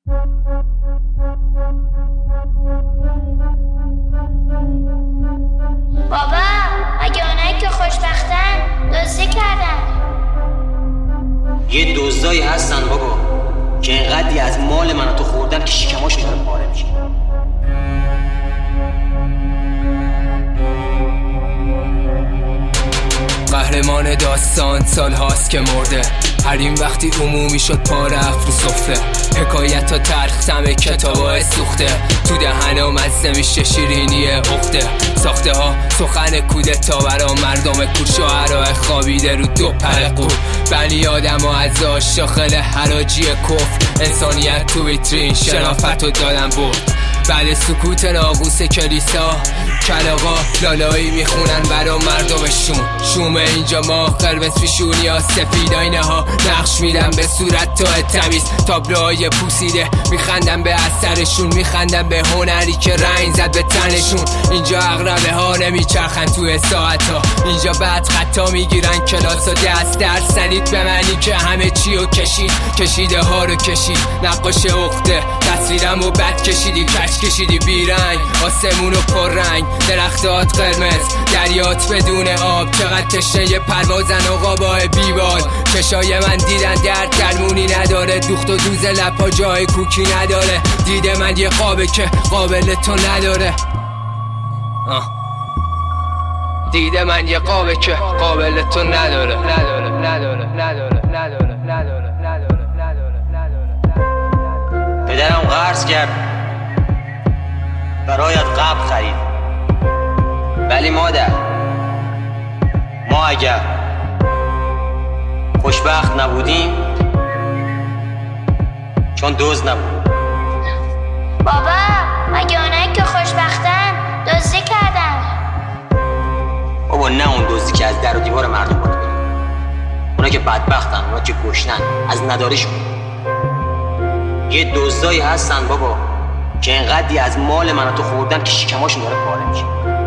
بابا مگه اونایی که خوشبختن دزدی کردن؟ یه دزدایی هستن بابا که اینقدری از مال من تو خوردن که شکماشون داره پاره میشه. قهرمان داستان سال هاست که مرده، حریم وقتی عمومی شد پا رفت رو سفره، حکایت ها تلخ طعم کتابا سوخته، تو دهنم مزه میشه شیرینی عقده، ساخته ها سخن کودتا برا مردم کور، شاعرای خوابیده رو دو پر قور، بنی آدم ها از آش داخل حراجی کفر، انسانیت تو ویترین شرافت رو دادن برد. بعد سکوت ناقوس کلیسا کلاغا لالایی میخونن برا مردمشون، شومه اینجا ما قرمز پیشونی ها سفید آینه ها نقش میدن به صورت تا تمیز، تابلوهای پوسیده میخندن به اثرشون، میخندن به هنری که رنگ زد به تنشون. اینجا اغربه ها نمیچرخن توی ساعت ها، اینجا بعد خطا میگیرن کلاس و دست در سلید به معنی که همه چی رو کشیده ها رو کشید، نقاش اخته تصویرم و بد کشیدی، کش کشیدی بیرنگ آسمون و پررنگ، درختات قرمز دریات بدون آب، چقدر تشنه پروازن و قابای بیبال، چشای من دیدن درد درمونی نداره، دوخت و دوز لپا جای کوکی نداره، دیده من یه خوابه که قابل تو نداره، دیده من یه خوابه که قابل تو نداره. پدرم قرض کرد برایت قبل خرید، ولی مادر ما اگر خوشبخت نبودیم چون دزد نبود. بابا مگه اونایی که خوشبختن دزدی کردن؟ بابا نه اون دزدی که از در و دیوار مردم بود، اونا که بدبختن، اونا که گشنن از نداریشون. یه دزدایی هستن بابا که اینقدری از مال من تو خوردن که شکماشون داره پاره میشه.